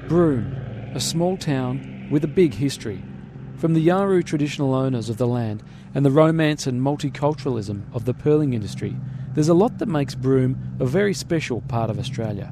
Broome, a small town with a big history. From the Yawuru traditional owners of the land and the romance and multiculturalism of the pearling industry, there's a lot that makes Broome a very special part of Australia.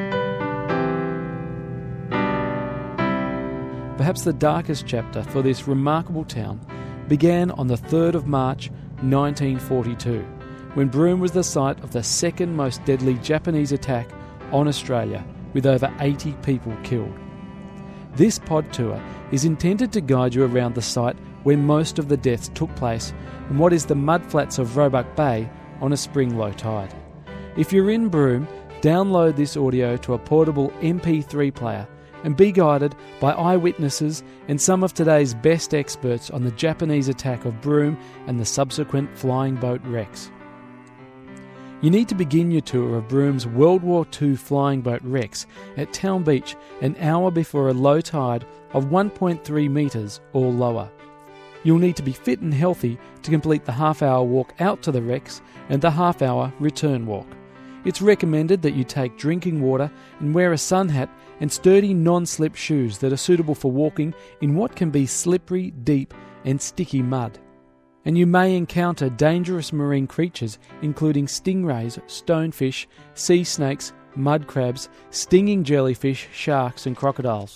Perhaps the darkest chapter for this remarkable town began on the 3rd of March 1942, when Broome was the site of the second most deadly Japanese attack on Australia, with over 80 people killed. This pod tour is intended to guide you around the site where most of the deaths took place and what is the mudflats of Roebuck Bay on a spring low tide. If you're in Broome, download this audio to a portable MP3 player and be guided by eyewitnesses and some of today's best experts on the Japanese attack of Broome and the subsequent flying boat wrecks. You need to begin your tour of Broome's World War II flying boat wrecks at Town Beach an hour before a low tide of 1.3 metres or lower. You'll need to be fit and healthy to complete the half-hour walk out to the wrecks and the half-hour return walk. It's recommended that you take drinking water and wear a sun hat and sturdy non-slip shoes that are suitable for walking in what can be slippery, deep and sticky mud. And you may encounter dangerous marine creatures including stingrays, stonefish, sea snakes, mud crabs, stinging jellyfish, sharks and crocodiles.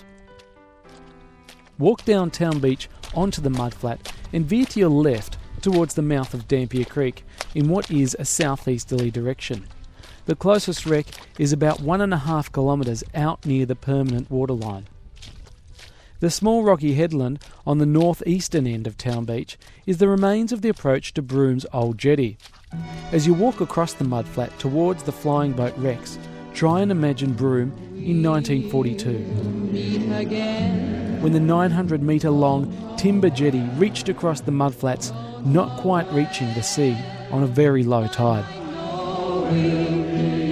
Walk down Town Beach onto the mudflat and veer to your left towards the mouth of Dampier Creek in what is a southeasterly direction. The closest wreck is about 1.5 kilometres out near the permanent waterline. The small rocky headland on the northeastern end of Town Beach is the remains of the approach to Broome's old jetty. As you walk across the mudflat towards the flying boat wrecks, try and imagine Broome in 1942, when the 900-metre long timber jetty reached across the mudflats, not quite reaching the sea on a very low tide.